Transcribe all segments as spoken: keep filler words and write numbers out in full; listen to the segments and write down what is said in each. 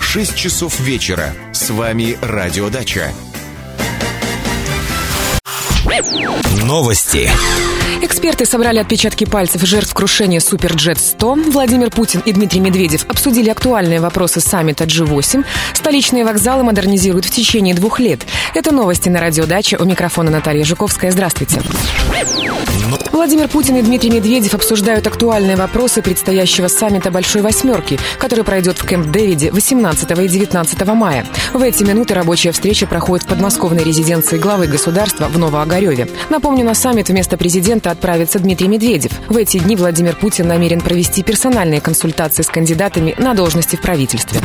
шесть часов вечера. С вами Радиодача. Новости. Эксперты собрали отпечатки пальцев жертв крушения Суперджет сто. Владимир Путин и Дмитрий Медведев обсудили актуальные вопросы саммита джи восемь. Столичные вокзалы модернизируют в течение двух лет. Это новости на Радиодаче. У микрофона Наталья Жуковская. Здравствуйте. Владимир Путин и Дмитрий Медведев обсуждают актуальные вопросы предстоящего саммита Большой Восьмерки, который пройдет в Кэмп-Дэвиде восемнадцатого и девятнадцатого мая. В эти минуты рабочая встреча проходит в подмосковной резиденции главы государства в Новоогарёве. Напомню, на саммит вместо президента отправится Дмитрий Медведев. В эти дни Владимир Путин намерен провести персональные консультации с кандидатами на должности в правительстве.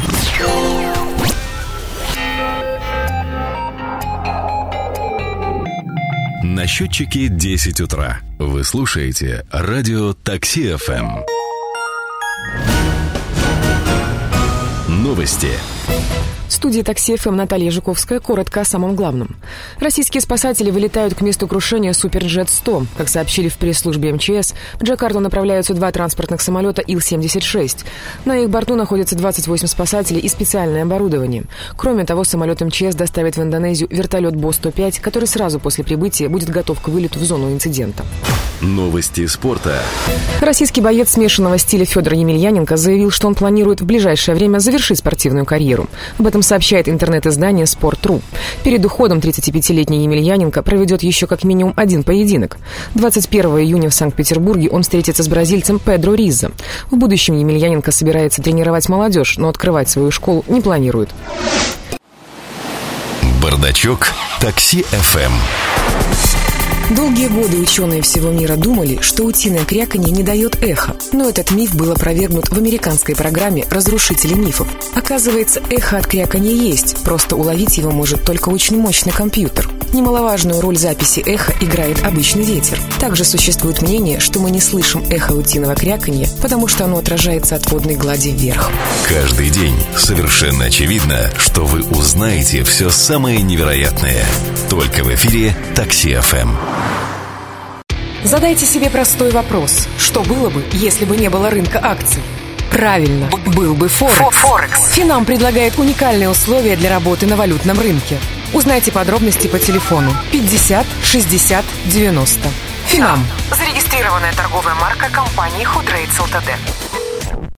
На счетчике десять утра. Вы слушаете радио Такси эф эм. Новости. В студии Такси эф эм Наталья Жуковская. Коротко о самом главном. Российские спасатели вылетают к месту крушения Суперджет сто. Как сообщили в пресс-службе эм че эс, в Джакарту направляются два транспортных самолета Ил семьдесят шесть. На их борту находятся двадцать восемь спасателей и специальное оборудование. Кроме того, самолет эм че эс доставит в Индонезию вертолет Бо сто пять, который сразу после прибытия будет готов к вылету в зону инцидента. Новости спорта. Российский боец смешанного стиля Федор Емельяненко заявил, что он планирует в ближайшее время завершить спортивную карьеру. Об этом сообщает интернет-издание спорт точка ру. Перед уходом тридцатипятилетний Емельяненко проведет еще как минимум один поединок. двадцать первого июня в Санкт-Петербурге он встретится с бразильцем Педро Риза. В будущем Емельяненко собирается тренировать молодежь, но открывать свою школу не планирует. Бардачок Такси эф эм. Долгие годы ученые всего мира думали, что утиное кряканье не дает эхо. Но этот миф был опровергнут в американской программе «Разрушители мифов». Оказывается, эхо от кряканья есть, просто уловить его может только очень мощный компьютер. Немаловажную роль записи эха играет обычный ветер. Также существует мнение, что мы не слышим эхо утиного кряканья, потому что оно отражается от водной глади вверх. Каждый день совершенно очевидно, что вы узнаете все самое невероятное. Только в эфире Такси эф эм. Задайте себе простой вопрос. Что было бы, если бы не было рынка акций? Правильно, был бы Форекс. Финам предлагает уникальные условия для работы на валютном рынке. Узнайте подробности по телефону пятьдесят шестьдесят девяносто. Финам. Зарегистрированная торговая марка компании Худрейдс Лтд.